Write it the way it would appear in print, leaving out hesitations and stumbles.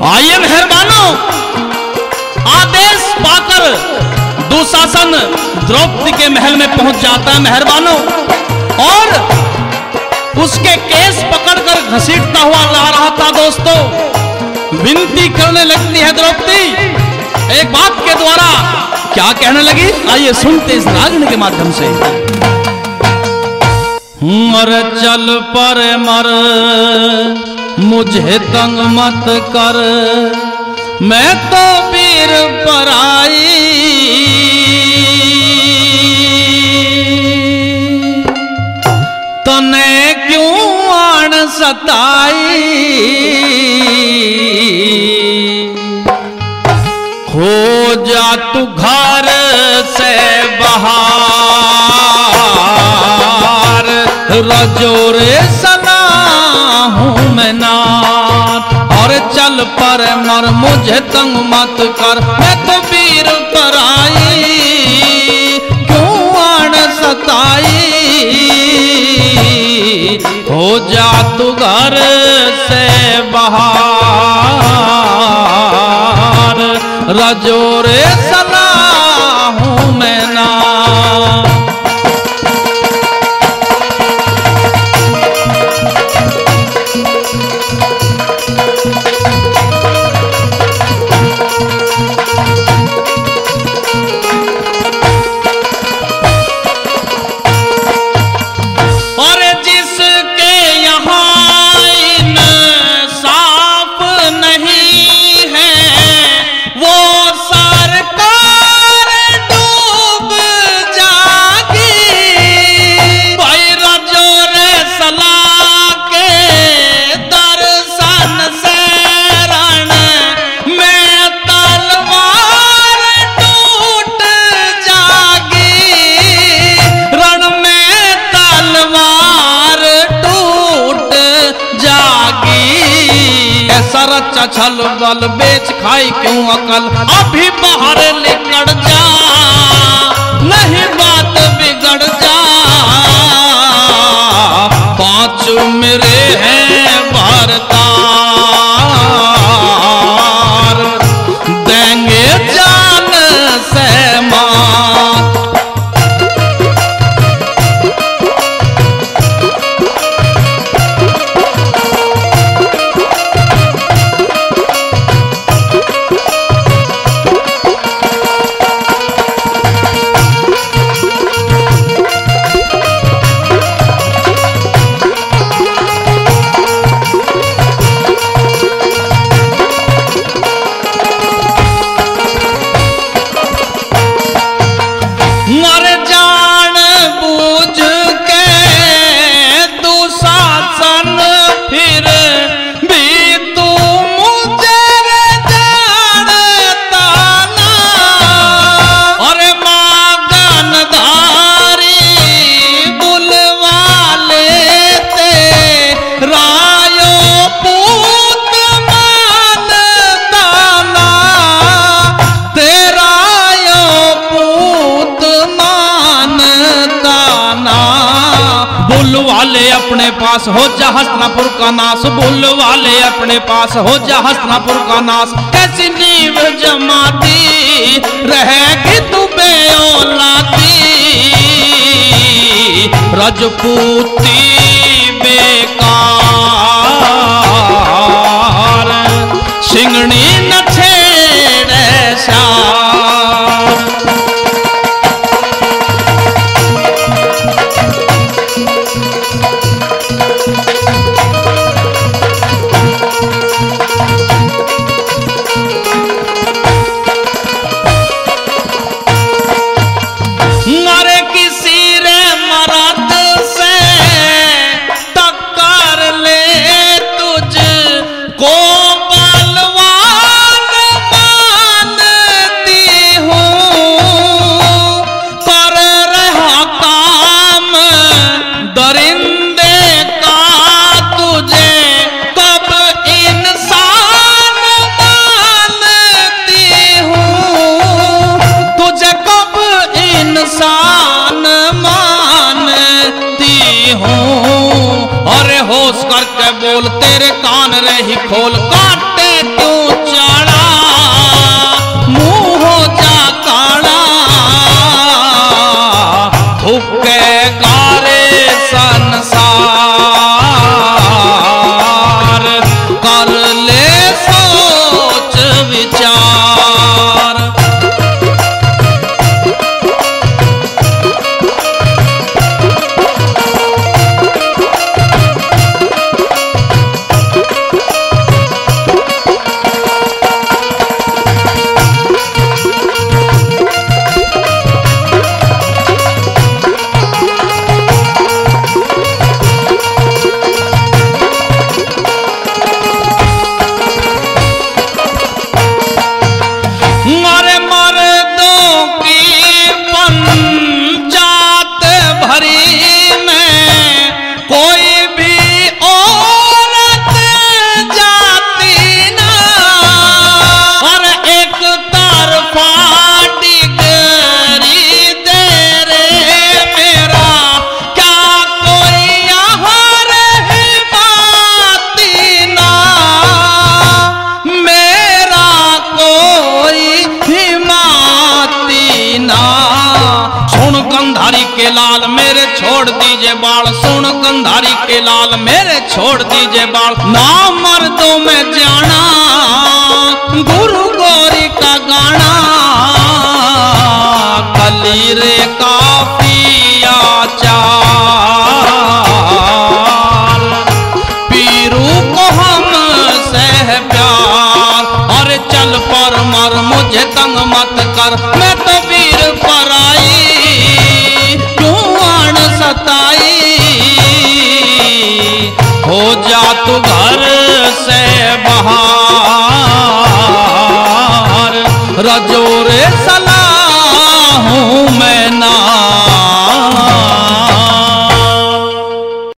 आइए मेहरबानों, आदेश पाकर दुशासन द्रौपदी के महल में पहुंच जाता है मेहरबानों, और उसके केस पकड़कर घसीटता हुआ ला रहा था दोस्तों। विनती करने लगती है द्रौपदी एक बात के द्वारा, क्या कहने लगी आइए सुनते इस रागन के माध्यम से। मर चल पर मर मुझे तंग मत कर, मैं तो वीर पराई, तने क्यों आन सताई, हो जा तू घर से बाहर, रजोरे सलाम हूँ मैं नाथ, और चल पर मर मुझे तंग मत कर, मैं तो वीर पराई, क्यों आन सताई, हो जा तू घर से बाहर, रजोरे सलाम हूँ मैं नाथ। छल बल बेच खाई क्यों अकल, अभी बाहर निकल जा, नहीं बात बिगड़ जा, पांच मेरे हैं भारतार, देंगे जान से मात। अपने पास हो जा हस्तिनापुर का नाश, बुल वाले अपने पास हो जा हस्तिनापुर का नाश, कैसी नींव जमाती रहेगी तू बेऔलादी, रजपूती बेकार, सिंगनी न छेड़े शार। बोल तेरे कान रही खोल, काटे क्यों बाल, सुन कंधारी के लाल मेरे छोड़ दीजिए बाल। ना मर्दों में जाना गुरु गौरी का गाना, कली रे काफिया चाल, पीरू को हम से प्यार। अरे चल पर मर मुझे तंग मत कर, मैं तो वीर पर आई क्यों आन सताई। हो जा तू घर से बाहर, रजोरे सलाह हूँ मैं ना